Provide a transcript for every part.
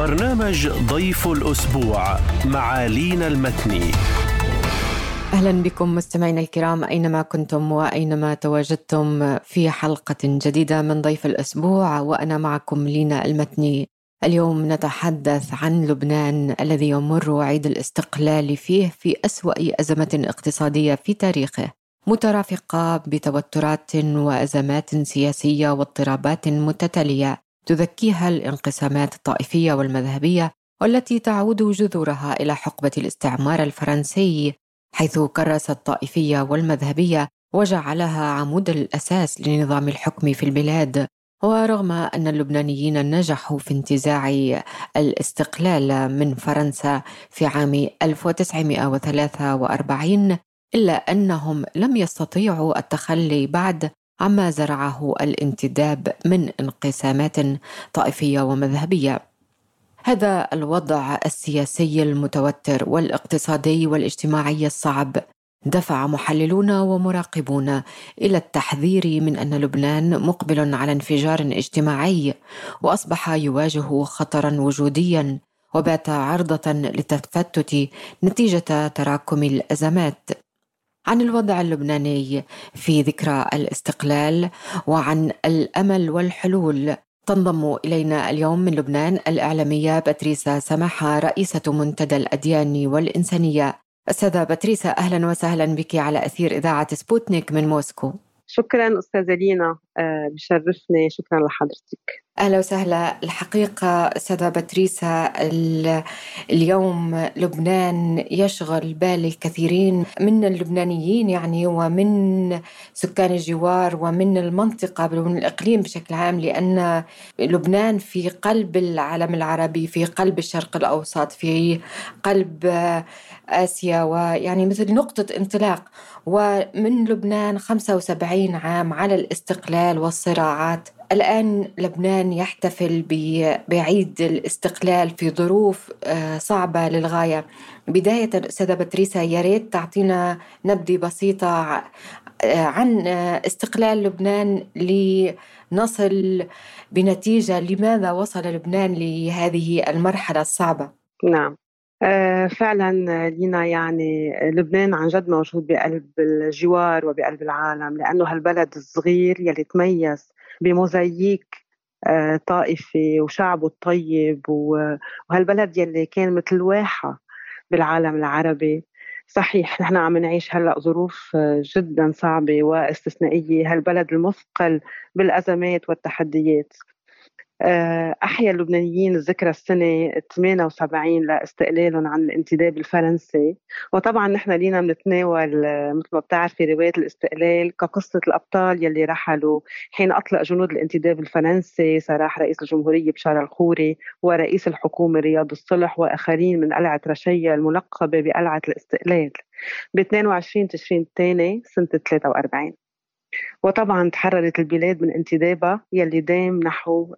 برنامج ضيف الأسبوع مع لينا المتني. أهلا بكم مستمعينا الكرام أينما كنتم وأينما تواجدتم في حلقة جديدة من ضيف الأسبوع، وأنا معكم لينا المتني. اليوم نتحدث عن لبنان الذي يمر عيد الاستقلال فيه في أسوأ أزمة اقتصادية في تاريخه، مترافقة بتوترات وأزمات سياسية واضطرابات متتالية تذكيها الانقسامات الطائفية والمذهبية، والتي تعود جذورها إلى حقبة الاستعمار الفرنسي، حيث كرس الطائفية والمذهبية وجعلها عمود الأساس لنظام الحكم في البلاد. ورغم أن اللبنانيين نجحوا في انتزاع الاستقلال من فرنسا في عام 1943، إلا أنهم لم يستطيعوا التخلي بعد عما زرعه الانتداب من انقسامات طائفية ومذهبية. هذا الوضع السياسي المتوتر والاقتصادي والاجتماعي الصعب دفع محللون ومراقبون إلى التحذير من أن لبنان مقبل على انفجار اجتماعي، وأصبح يواجه خطرا وجوديا، وبات عرضة للتفتت نتيجة تراكم الأزمات. عن الوضع اللبناني في ذكرى الاستقلال وعن الأمل والحلول تنضم إلينا اليوم من لبنان الإعلامية باتريسا سماحة، رئيسة منتدى الأديان والإنسانية. أستاذة باتريسا، أهلا وسهلا بك على أثير إذاعة سبوتنيك من موسكو. شكرا أستاذة لينا، بشرفني. شكرا لحضرتك. أهلا وسهلا. الحقيقة أستاذة باتريسا، اليوم لبنان يشغل بال الكثيرين من اللبنانيين يعني، ومن سكان الجوار ومن المنطقة ومن الإقليم بشكل عام، لأن لبنان في قلب العالم العربي، في قلب الشرق الأوسط، في قلب آسيا، ويعني مثل نقطة انطلاق. ومن لبنان 75 عام على الاستقلال والصراعات، الآن لبنان يحتفل بعيد الاستقلال في ظروف صعبة للغاية. بداية أستاذة باتريسا، يا ريت تعطينا نبذة بسيطة عن استقلال لبنان لنصل بنتيجة. لماذا وصل لبنان لهذه المرحلة الصعبة؟ نعم، فعلا لينا، يعني لبنان عن جد موجود بقلب الجوار وبقلب العالم، لأنه هالبلد الصغير يلي تميز بموزاييك طائفي وشعبه الطيب، وهالبلد يلي كان مثل واحة بالعالم العربي. صحيح نحن عم نعيش هلأ ظروف جدا صعبة واستثنائية، هالبلد المثقل بالأزمات والتحديات. أحيا اللبنانيين ذكرى السنة 78 لاستقلالهم عن الانتداب الفرنسي. وطبعا نحن لينا بنتناول مثل ما بتعرفي رواية الاستقلال كقصة الأبطال يلي رحلوا حين أطلق جنود الانتداب الفرنسي سراح رئيس الجمهورية بشار الخوري ورئيس الحكومة رياض الصلح وآخرين من قلعة رشية الملقبة بقلعة الاستقلال ب 22 تشرين الثاني سنة 43. وطبعا تحررت البلاد من انتدابها يلي دام نحو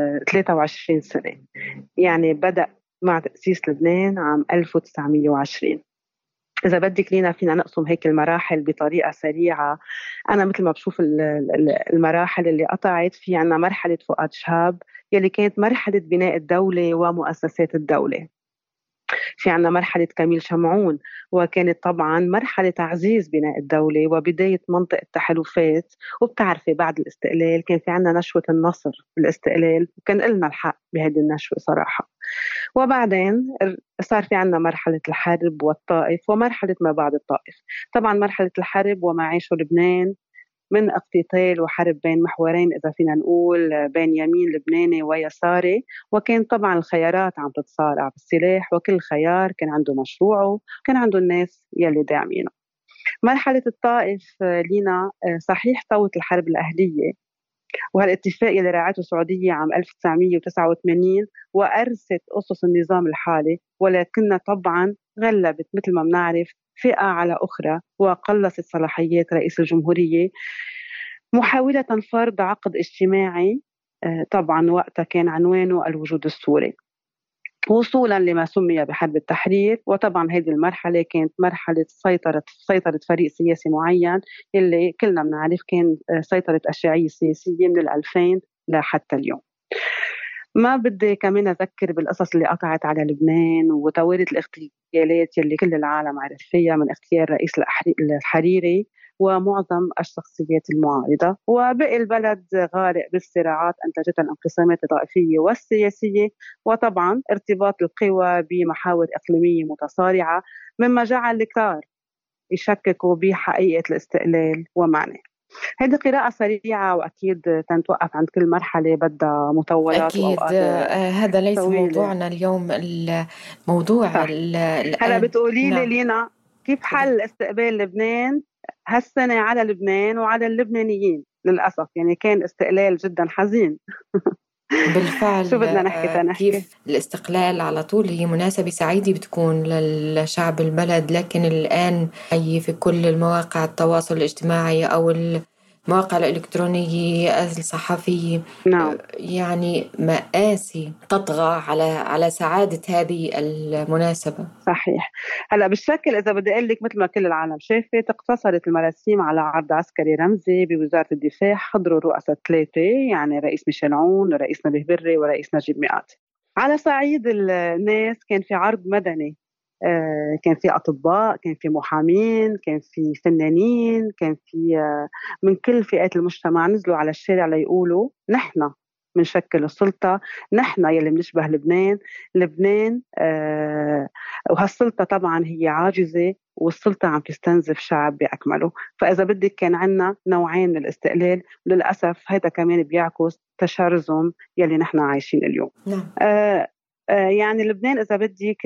23 سنة، يعني بدأ مع تأسيس لبنان عام 1920. إذا بدك لينا فينا نقسم هيك المراحل بطريقة سريعة. أنا مثل ما بشوف المراحل اللي قطعت، في عنا مرحلة فؤاد شهاب يلي كانت مرحلة بناء الدولة ومؤسسات الدولة. في عنا مرحلة كميل شمعون، وكانت طبعا مرحلة تعزيز بناء الدولة وبداية منطق التحالفات. وبتعرفي بعد الاستقلال كان في عنا نشوة النصر بالاستقلال، وكان لنا الحق بهذه النشوة صراحة. وبعدين صار في عنا مرحلة الحرب والطائف ومرحلة ما بعد الطائف. طبعا مرحلة الحرب وما عاشه لبنان من اقتتال وحرب بين محورين، إذا فينا نقول بين يمين لبناني ويساري، وكان طبعا الخيارات عم تتصارع بالسلاح، وكل خيار كان عنده مشروعه، كان عنده الناس يلي داعمينه. مرحلة الطائف لينا صحيح طوت الحرب الأهلية، وهالاتفاق اللي راعته السعودية عام 1989 وأرست أسس النظام الحالي، ولكنها طبعا غلبت مثل ما بنعرف فئة على أخرى وقلصت صلاحيات رئيس الجمهورية محاولة فرض عقد اجتماعي. طبعا وقتها كان عنوانه الوجود السوري، وصولا لما سمي بحرب التحرير. وطبعا هذه المرحلة كانت مرحلة سيطرة فريق سياسي معين اللي كلنا بنعرف كان سيطرة الشيعية السياسية من 2000 لحتى اليوم. ما بدي كمان أذكر بالقصص اللي قطعت على لبنان وتوالت الاغتيالات يلي كل العالم عرف فيها، من اغتيال رئيس الحريري ومعظم الشخصيات المعارضة، وبقي البلد غارق بالصراعات أنتجتها الانقسامات الطائفية والسياسية، وطبعا ارتباط القوى بمحاور إقليمية متصارعة، مما جعل الكثار يشككوا بحقيقة الاستقلال ومعناه. هذه قراءة سريعة، وأكيد تنتوقف عند كل مرحلة بدها مطولات أكيد. وأوقات هذا ليس طويلة. موضوعنا اليوم. الموضوع صح. هلا الآن. بتقولي لي نعم. لينا، كيف تفضل. حل استقبال لبنان هالسنة على لبنان وعلى اللبنانيين؟ للأسف يعني كان استقلال جدا حزين. شو بالفعل. بدنا نحكي تنحكي؟ كيف الاستقلال على طول هي مناسبة سعيدة بتكون للشعب البلد، لكن الآن هي في كل المواقع التواصل الاجتماعي أو المواقع الإلكترونية الصحفية، نعم. يعني مآسي تطغى على سعادة هذه المناسبة. صحيح. هلا بالشكل اذا بدي اقول لك مثل ما كل العالم شافت، اقتصرت المراسيم على عرض عسكري رمزي بوزاره الدفاع حضروا الرؤساء الثلاثه، يعني رئيس ميشيل عون ورئيس نبيه بري ورئيس نجيب مئات. على صعيد الناس كان في عرض مدني، كان في أطباء، كان في محامين، كان في فنانين، كان في من كل فئات المجتمع نزلوا على الشارع ليقولوا نحن منشكل السلطة، نحن يلي بنشبه لبنان. لبنان وهالسلطة طبعا هي عاجزة، والسلطة عم تستنزف شعب بأكمله. فإذا بدك كان عنا نوعين من الاستقلال، للأسف هذا كمان بيعكس تشرذم يلي نحن عايشين اليوم. نعم. يعني لبنان إذا بدك،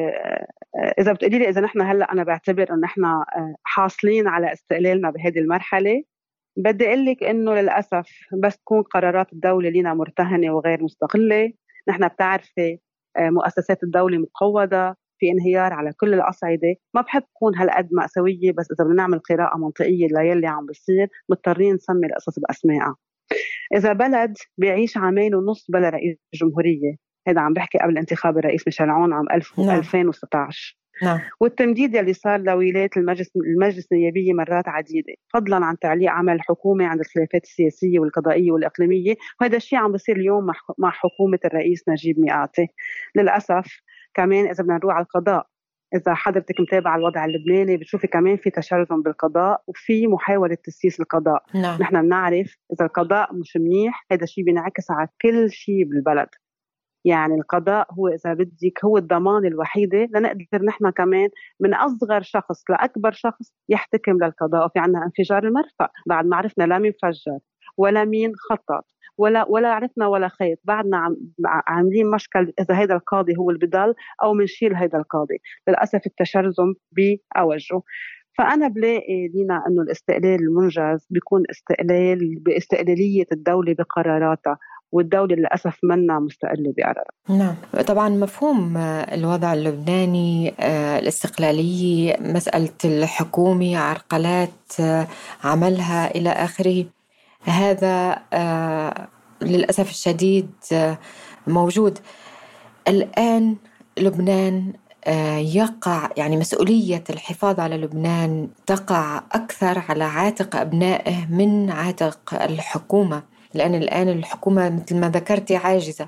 إذا بتقولي لي إذا نحن هلأ، أنا بعتبر إن نحن حاصلين على استقلالنا بهذه المرحلة. بدي أقول لك إنه للأسف بس تكون قرارات الدولة لنا مرتهنة وغير مستقلة. نحن بتعرفي مؤسسات الدولة مقوضة، في انهيار على كل الأصعدة. ما بحب تكون هالقد مأساوية، بس إذا بدنا نعمل قراءة منطقية ليلي عم بصير مضطرين نسمي القصص بأسمائها. إذا بلد بيعيش عامين ونص بلا رئيس جمهورية، هذا عم بحكي قبل انتخاب الرئيس ميشيل عون عام نعم. 2016، نعم. والتمديد يلي صار لولاية المجلس النيابية مرات عديدة، فضلا عن تعليق عمل الحكومة عند الخلافات السياسية والقضائية والإقليمية. وهذا الشيء عم بصير اليوم مع حكومة الرئيس نجيب مئاتي. للأسف كمان إذا بدنا نروح على القضاء، إذا حضرتك متابعة الوضع اللبناني بتشوفي كمان في تشرذم بالقضاء وفي محاولة تسييس القضاء. نعم. نحن بنعرف إذا القضاء مش منيح، هذا الشيء بينعكس على كل شيء بالبلد. يعني القضاء هو إذا بدك هو الضمان الوحيدة لنقدر نحن كمان من أصغر شخص لأكبر شخص يحتكم للقضاء. وفي عنا انفجار المرفأ بعد ما عرفنا لا مين فجر ولا مين خطط ولا عرفنا ولا خيط، بعدنا عاملين مشكل إذا هيدا القاضي هو اللي بضل أو منشيل هيدا القاضي. للأسف التشرذم بأوجه. فأنا بلاقي لينا أنه الاستقلال المنجز بيكون استقلال باستقلالية الدولة بقراراتها، والدولة للأسف منا مستقلة بقرارها. نعم. طبعا مفهوم الوضع اللبناني، الاستقلالية، مسألة الحكومة، عرقلات عملها إلى آخره، هذا للأسف الشديد موجود الآن. لبنان يقع، يعني مسؤولية الحفاظ على لبنان تقع أكثر على عاتق أبنائه من عاتق الحكومة، لأن الآن الحكومة مثل ما ذكرتي عاجزة.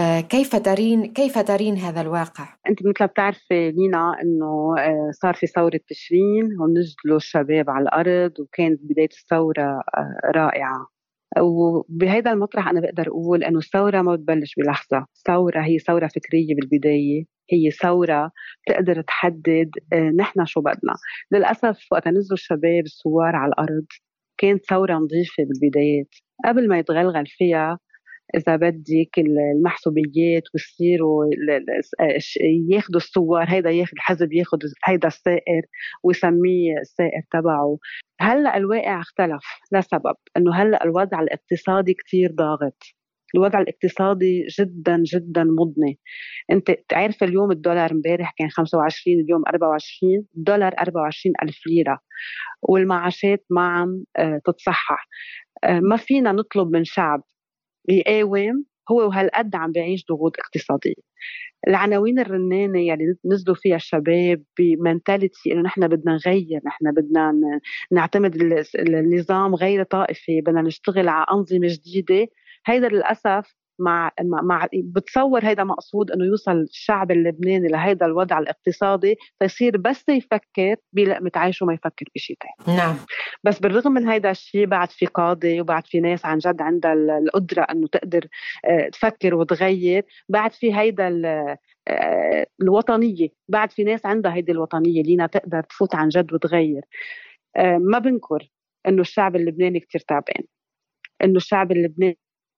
كيف ترين هذا الواقع؟ أنت مثل بتعرفي لينا أنه صار في ثورة تشرين ونزلوا الشباب على الأرض، وكانت بداية الثورة رائعة. وبهذا المطرح أنا بقدر أقول أنه الثورة ما بتبلش بلحظة. الثورة هي ثورة فكرية بالبداية، هي ثورة بتقدر تحدد نحن شو بدنا. للأسف وقت نزلوا الشباب الثوار على الأرض كانت ثورة نظيفة بالبدايات، قبل ما يتغلغل فيها إذا بدك المحسوبيات ويصيروا ياخدوا الصور، هيدا ياخد الحزب ياخد هيدا السائر ويسميه السائر تبعه. هلأ الواقع اختلف لسبب أنه هلأ الوضع الاقتصادي كتير ضاغط. الوضع الاقتصادي جدا جدا مضني. انت تعرف اليوم الدولار امبارح كان 25، اليوم 24 دولار، 24 ألف ليرة، والمعاشات ما عم تتصحح. ما فينا نطلب من شعب يقاوم هو وهالقد عم بيعيش ضغوط اقتصادية. العناوين الرنانة يعني نزلوا فيها الشباب بمنتاليتي إنه نحن بدنا نغير، نحن بدنا نعتمد النظام غير طائفي، بدنا نشتغل على أنظمة جديدة. هيدا للأسف بتصور هيدا مقصود انه يوصل الشعب اللبناني لهيدا الوضع الاقتصادي فيصير بس يفكر بلقمة عيشه وما يفكر بشيء تاني. نعم. بس بالرغم من هيدا الشيء بعد في قاضي وبعد في ناس عن جد عندها القدرة انه تقدر تفكر وتغير. بعد في هيدا الوطنية، بعد في ناس عندها هيدي الوطنية لينا تقدر تفوت عن جد وتغير. ما بنكر انه الشعب اللبناني كتير تعبان، انه الشعب اللبناني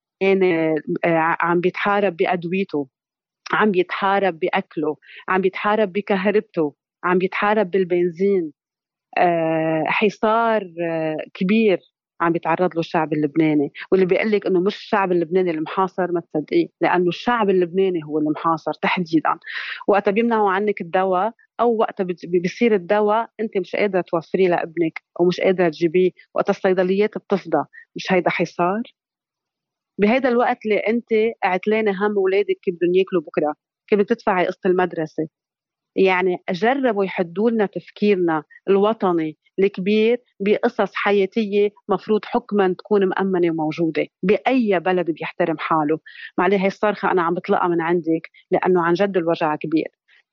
عم بيتحارب بأدويته، عم بيتحارب بأكله، عم بيتحارب بكهربته، عم بيتحارب بالبنزين. حصار كبير عم بيتعرض له الشعب اللبناني. واللي بيقلك انه مش الشعب اللبناني المحاصر ما تصدقيه، لانه الشعب اللبناني هو المحاصر تحديدا. وقتها بيمنعوا عنك الدواء او وقتها بيصير الدواء انت مش قادره توفريه لابنك او مش قادره تجيبيه، وقتها الصيدليات بتفضى. مش هيدا حصار؟ بهذا الوقت اللي انت قعتلانه هم اولادك كيف بدهم ياكلوا بكره، كيف بدك تدفعي قسط المدرسه. يعني جربوا يحدوا لنا تفكيرنا الوطني الكبير بقصص حياتيه مفروض حكما تكون مأمنه وموجوده باي بلد بيحترم حاله. معليه هي الصرخه انا عم بطلقها من عندك لانه عن جد الوجع كبير.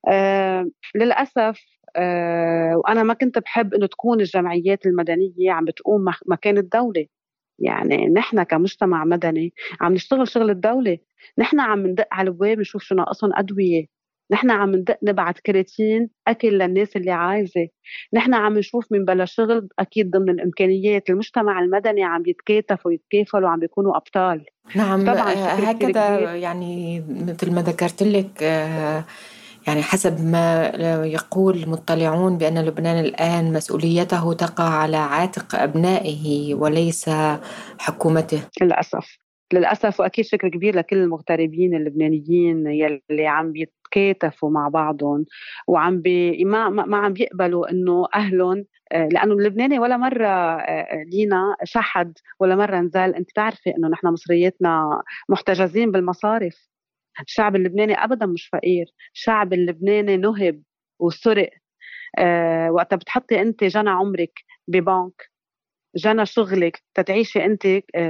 للاسف وانا ما كنت بحب انه تكون الجمعيات المدنيه عم بتقوم مكان الدوله. يعني نحن كمجتمع مدني عم نشتغل شغل الدولة. نحن عم ندق على البواب نشوف شو ناقصهم أدوية، نحن عم ندق نبعت كراتين أكل للناس اللي عايزة، نحن عم نشوف من بلا شغل. أكيد ضمن الإمكانيات المجتمع المدني عم يتكاتف ويتكافل وعم بيكونوا أبطال. نعم. طبعا شكر كتير هكذا كبير. يعني مثل ما ذكرت لك، يعني حسب ما يقول مطلعون بأن لبنان الآن مسؤوليته تقع على عاتق أبنائه وليس حكومته. للأسف للأسف. وأكيد شكر كبير لكل المغتربين اللبنانيين يلي عم بيتكاتفوا مع بعضهم وعم ما عم بيقبلوا إنه أهلهم. لأنه اللبناني ولا مرة لينا شحد ولا مرة نزال. أنت تعرفي إنه نحن مصرياتنا محتجزين بالمصارف. الشعب اللبناني أبدا مش فقير، الشعب اللبناني نهب وسرق. وقتها بتحطي أنت جنى عمرك ببنك، جنى شغلك تتعيشي انت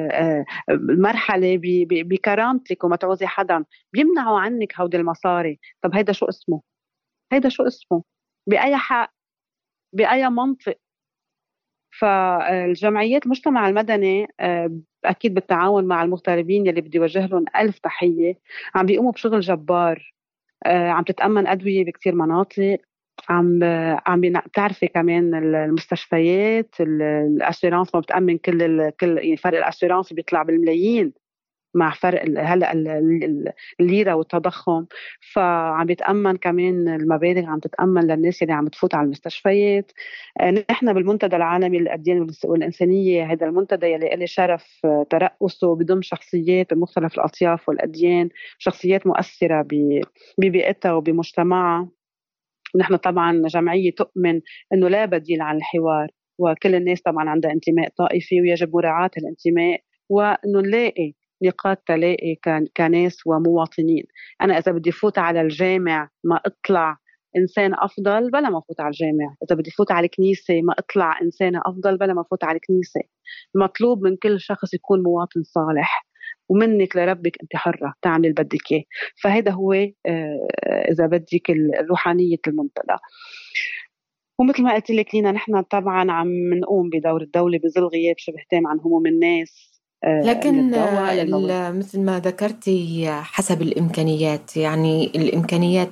مرحله بكرامتك وما تعوزي حدا، بيمنعوا عنك هودي المصاري. طب هيدا شو اسمه؟ هيدا شو اسمه؟ باي حق؟ باي منطق؟ فالجمعيات المجتمع المدني اكيد بالتعاون مع المغتربين يلي بدي وجه لهم الف تحيه عم بيقوموا بشغل جبار. عم تتأمن أدوية بكثير مناطق. بتعرفي كمان المستشفيات الاسيرانس ما بتأمن كل يعني فرق الاسيرانس بيطلع بالملايين مع فرق هلا الليره والتضخم. فعم بيتأمن كمان المبالغ عم تتأمن للناس اللي عم تفوت على المستشفيات. نحن بالمنتدى العالمي للأديان والإنسانية، هذا المنتدى يلي لي شرف ترأسه بضم شخصيات بمختلف الأطياف والأديان، شخصيات مؤثرة ببيئتها وبمجتمعها. نحن طبعا جمعية تؤمن أنه لا بديل عن الحوار، وكل الناس طبعا عندها انتماء طائفي ويجب مراعاة الانتماء، وأنه نلاقي نقاط تلاقي كناس ومواطنين. أنا إذا بدي فوت على الجامع ما أطلع إنسان أفضل بلا ما فوت على الجامع، إذا بدي فوت على الكنيسة ما أطلع إنسانة أفضل بلا ما فوت على الكنيسة. المطلوب من كل شخص يكون مواطن صالح، ومنك لربك أنت حرة تعمل اللي بدك إياه. فهذا هو إذا بدك روحانية المنتدى. ومثل ما قلت لك لينا نحن طبعا عم نقوم بدور الدولة بظل غياب شبه تام عن هموم الناس. لكن مثل ما ذكرتي حسب الإمكانيات، يعني الإمكانيات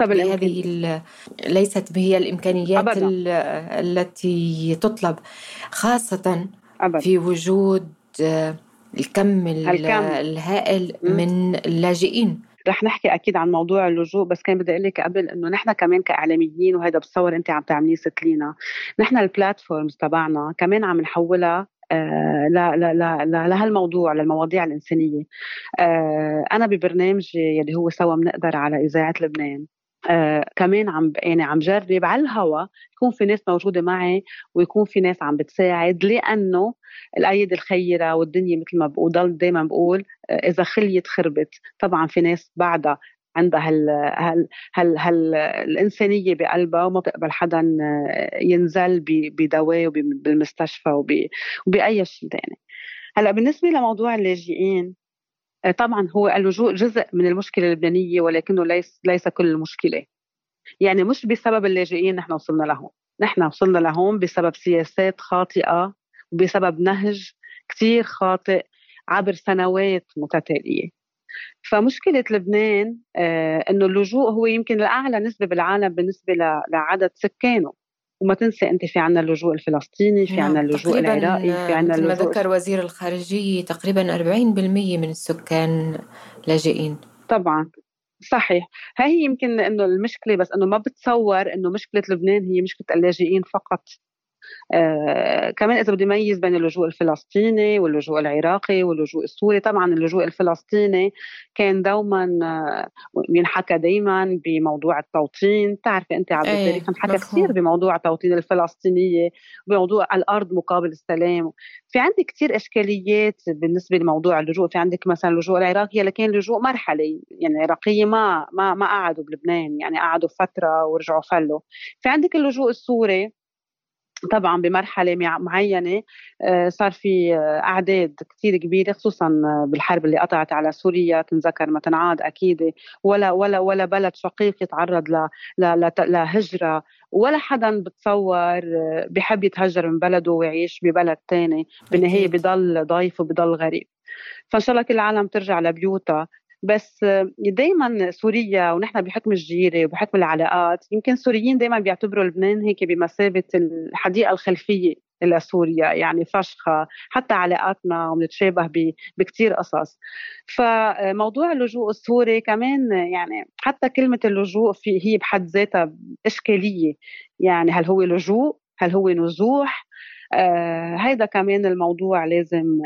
ليست هي الإمكانيات التي تطلب، خاصة أبداً في وجود الكم الهائل من اللاجئين. رح نحكي أكيد عن موضوع اللجوء، بس كان بدي أقول لك قبل إنه نحن كمان كإعلاميين، وهذا بتصور أنت عم تعمليه ست لينا، نحن البلاتفورمز تبعنا كمان عم نحولها لهالموضوع، للمواضيع الإنسانية. أنا ببرنامج يلي هو سوا بنقدر على إذاعة لبنان كمان عم جرب على الهوا يكون في ناس موجودة معي ويكون في ناس عم بتساعد، لأنه الأيد الخيرة والدنيا مثل ما بقول دايما بقول إذا خليت خربت. طبعا في ناس بعدها عندها هل الإنسانية بقلبها وما بتقبل حدا ينزل بدواء بالمستشفى وبأي شيء تاني. هلأ بالنسبة لموضوع اللاجئين، طبعا هو اللجوء جزء من المشكلة اللبنانية، ولكنه ليس كل المشكلة. يعني مش بسبب اللاجئين نحن وصلنا لهون، نحن وصلنا لهون بسبب سياسات خاطئة وبسبب نهج كتير خاطئ عبر سنوات متتالية. فمشكلة لبنان إنه اللجوء هو يمكن الأعلى نسبة بالعالم بالنسبة لعدد سكانه. وما تنسي أنت في عنا اللجوء الفلسطيني، في عنا نعم، اللجوء تقريبا العراقي، في عنا مثل ما اللجوء. ذكر وزير الخارجية تقريبا 40% من السكان لاجئين. طبعا صحيح. هاي يمكن انه المشكله، بس انه ما بتصور انه مشكله لبنان هي مشكله اللاجئين فقط. كمان إذا بدي أميز بين اللجوء الفلسطيني واللجوء العراقي واللجوء السوري، طبعا اللجوء الفلسطيني كان دوما ينحكى دايما بموضوع التوطين. تعرفي أنت عبر ايه، التاريخ انحكى كثير مفهوم. بموضوع توطين الفلسطينية، بموضوع الأرض مقابل السلام. في عندك كثير إشكاليات بالنسبة لموضوع اللجوء. في عندك مثلا اللجوء العراقي اللي كان لجوء مرحلي، يعني العراقية ما قعدوا بلبنان، يعني قعدوا فترة ورجعوا فلوا. في عندك اللجوء السوري طبعا بمرحلة معينة صار في أعداد كثير كبيرة، خصوصا بالحرب اللي قطعت على سوريا، تنذكر ما تنعاد أكيد. ولا بلد شقيق يتعرض لهجرة، ولا حدا بتصور بحب يتهجر من بلده ويعيش ببلد تاني. بالنهاية أكيد. بضل ضيف وبضل غريب. فإن شاء الله كل العالم ترجع لبيوتها. بس دايما سوريا، ونحن بحكم الجيرة وبحكم العلاقات، يمكن السوريين دايما بيعتبروا لبنان هيك بمثابة الحديقة الخلفية لسوريا، يعني فشخة حتى علاقاتنا وبنتشابه بكتير قصص. فموضوع اللجوء السوري كمان، يعني حتى كلمة اللجوء هي بحد ذاتها إشكالية. يعني هل هو لجوء؟ هل هو نزوح؟ هيدا كمان الموضوع لازم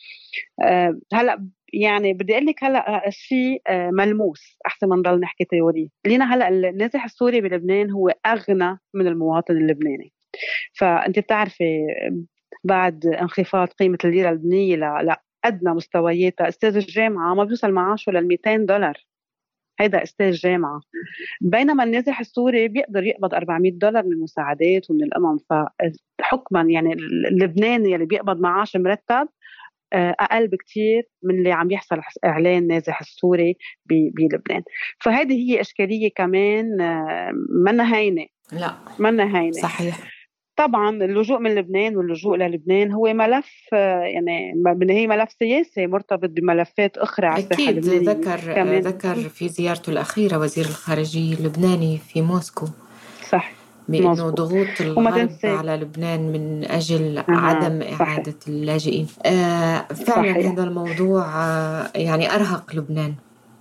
هلا يعني بدي اقول لك هلا شيء ملموس، احسن ما نضل نحكي تيوري. لينا هلا النازح السوري بلبنان هو اغنى من المواطن اللبناني. فانت بتعرفي بعد انخفاض قيمه الليره اللبنانيه لادنى مستوياتها، استاذ الجامعه ما بيوصل معاشه لل $200. هيدا استاذ جامعه. بينما النازح السوري بيقدر يقبض $400 من المساعدات ومن الامم. فحكما يعني اللبناني اللي بيقبض معاش مرتب اقل بكتير من اللي عم يحصل اعلان نازح السوري بلبنان. فهذه هي اشكاليه كمان منا هينه. لا، منا هينه. صحيح. طبعا اللجوء من لبنان واللجوء للبنان هو ملف يعني بالنهايه ملف سياسي مرتبط بملفات اخرى على الساحه أكيد. اللبنانيه كمان. ذكر في زيارته الأخيرة وزير الخارجية اللبناني في موسكو صح. بأنه مزبوط. ضغوط وما الغرب تنسي. على لبنان من أجل عدم صحيح. إعادة اللاجئين. فعلا صحيح. هذا الموضوع يعني أرهق لبنان.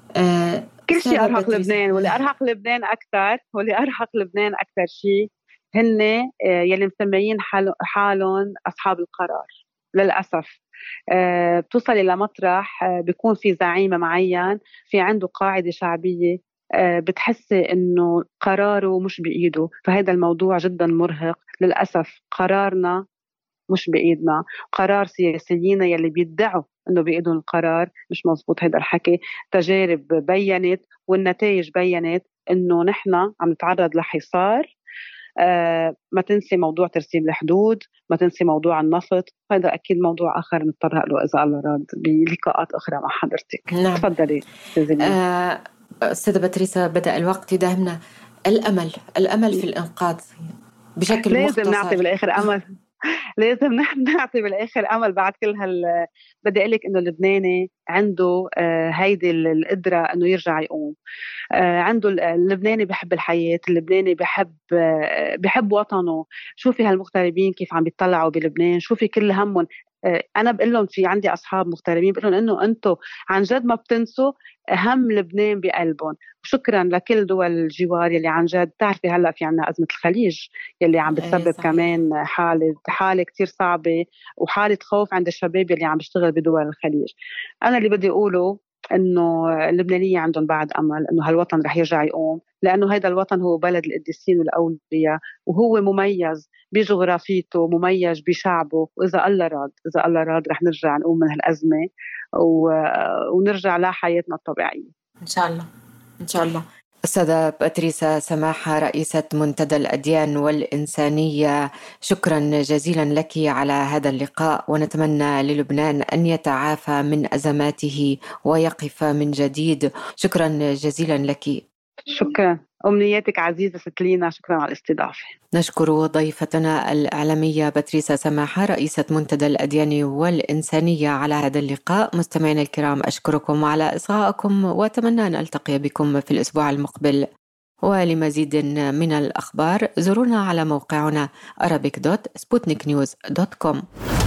كل شيء أستاذة أرهق باتريس. لبنان، واللي أرهق لبنان أكثر، واللي أرهق لبنان أكثر شيء هن يلي مسميين حالهم أصحاب القرار. للأسف بتوصل إلى مطرح بيكون في زعيم معين، في عنده قاعدة شعبية، بتحسي إنه قراره مش بإيده. فهذا الموضوع جدا مرهق. للأسف قرارنا مش بإيدنا، قرار سياسيين يلي بيدعوا انه بايدهم القرار. مش مزبوط هذا الحكي. تجارب بينت والنتائج بينت انه نحن عم نتعرض لحصار. ما تنسي موضوع ترسيم الحدود، ما تنسي موضوع النفط. هذا اكيد موضوع اخر نتطرق له اذا الله راد بلقاءات اخرى مع حضرتك. نعم. تفضلي استاذة لينا. أستاذة باتريسا، بدأ الوقت يداهمنا. الأمل في الإنقاذ بشكل لازم مختصر. نعطي بالاخر امل. لازم نحن نعطي بالاخر امل بعد كل بدي اقول لك انه اللبناني عنده هيدي القدره انه يرجع يقوم. عنده اللبناني بحب الحياه، اللبناني بحب وطنه. شوفي هالمغتربين كيف عم بيطلعوا بلبنان، شوفي كل همهم. انا بقول لهم، في عندي اصحاب مغتربين بقول لهم انه انتم عن جد ما بتنسوا هم لبنان بقلبهم. وشكرا لكل دول الجوار يلي عن جد. تعرفي هلا في عنا ازمه الخليج يلي عم بتسبب صحيح. كمان حاله كتير صعبه، وحاله خوف عند الشباب يلي عم بيشتغل بدول الخليج. انا اللي بدي اقوله انه اللبنانيه عندهم بعد امل انه هالوطن رح يرجع يقوم، لانه هذا الوطن هو بلد القديسين والاولياء، وهو مميز بجغرافيته، مميز بشعبه. واذا الله راد، اذا الله راد رح نرجع نقوم من هالازمه ونرجع لحياتنا الطبيعيه إن شاء الله. إن شاء الله. أستاذة باتريسا سماحة، رئيسة منتدى الأديان والإنسانية، شكرا جزيلا لك على هذا اللقاء، ونتمنى للبنان أن يتعافى من أزماته ويقف من جديد. شكرا جزيلا لك. شكرا، أمنياتك عزيزة ستلينا، شكرا على الاستضافة. نشكر ضيفتنا الإعلامية باتريسا سماحة، رئيسة منتدى الأديان والإنسانية، على هذا اللقاء. مستمعينا الكرام، أشكركم على إصغائكم، وأتمنى أن ألتقي بكم في الأسبوع المقبل. ولمزيد من الأخبار زورونا على موقعنا arabic.sputniknews.com.